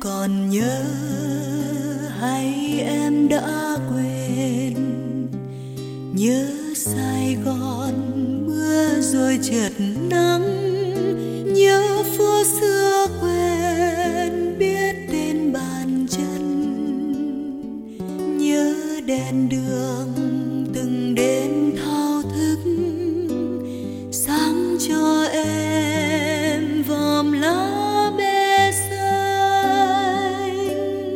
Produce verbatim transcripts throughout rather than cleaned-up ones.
còn nhớ hay em đã quên? Nhớ Sài Gòn mưa rồi chợt nắng, nhớ phố xưa quen biết tên bàn chân, nhớ đèn đường từng đêm thao thức sáng cho em vòm lá bê xanh.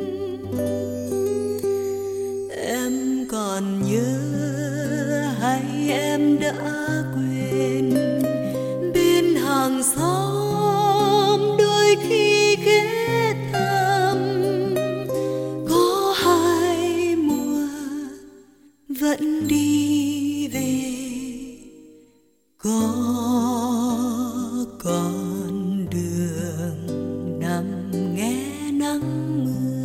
Em còn nhớ hay em đã quên? Bên hàng xóm đôi khi ghé thăm, có hai mùa vẫn đi về, có con đường nằm nghe nắng mưa.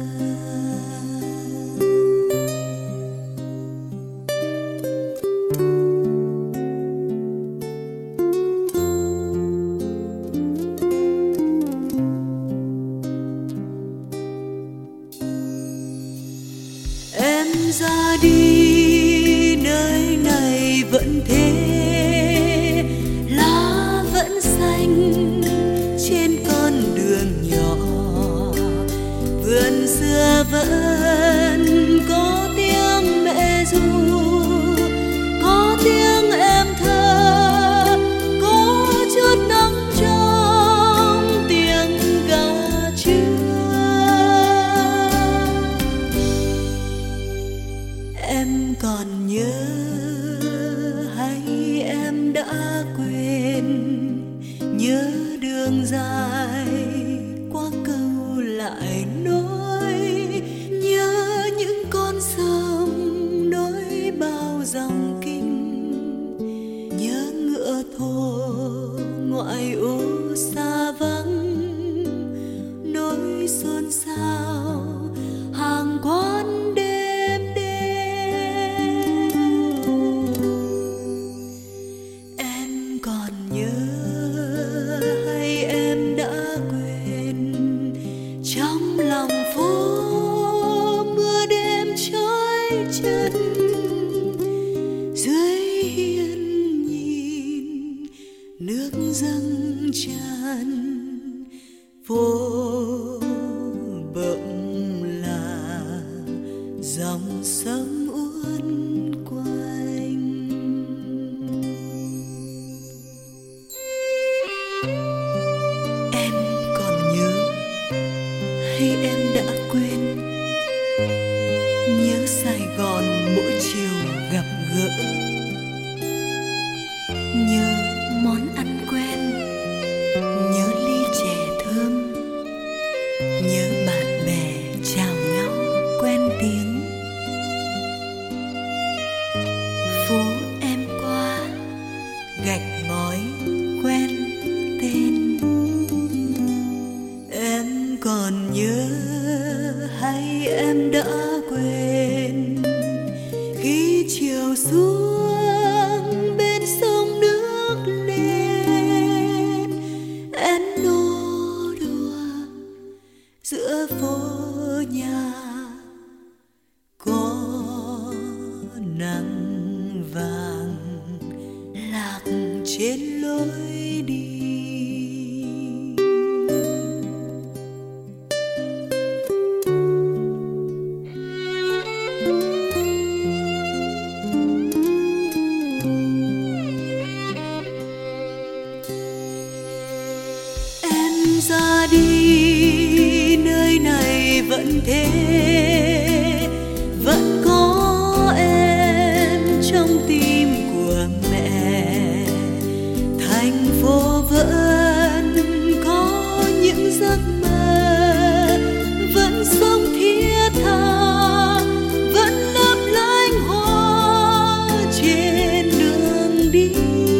Em ra đi nơi này vẫn thế, lá vẫn xanh trên con đường nhỏ, vườn xưa vẫn có tiếng mẹ ru, có tiếng em thơ, có chút nắng trong tiếng gà trưa. Em còn nhớ hay em đã quên? Nhớ đường dài qua câu lại nối, nhớ những con sông nối bao dòng kinh, nhớ ngựa thồ ngoại ô xa vắng, nối xôn xao hàng quán đêm đêm. Em còn nhớ hay em đã quên? Trong lòng phố mưa đêm trói chân, dưới hiên nhìn nước dâng tràn, phố bỗng là dòng sông uốn quanh. Em còn nhớ hay em đã quên? Nhớ Sài Gòn mỗi chiều gặp gỡ, nhớ món ăn quen, nhớ ly chè thơm, nhớ bạn bè chào nhau quen tiếng. Phố em qua gạch ngói quen tên. Em còn nhớ hay em đã quên? Khi chiều xuống bên sông nước lên, em nô đùa giữa phố nhà, có nắng vàng lạc trên lối đi. Em ra đi nơi này vẫn thế, vẫn có em trong tim của mẹ. Thành phố vẫn có những giấc mơ, vẫn sống thiết tha, vẫn lấp lánh hoa trên đường đi.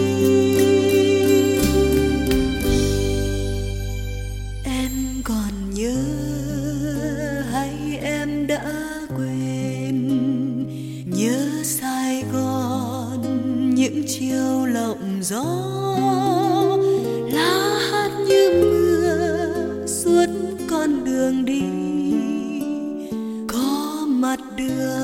Em còn nhớ hay em đã quên? Nhớ Sài Gòn những chiều lộng gió, lá hát như mưa suốt con đường đi. đường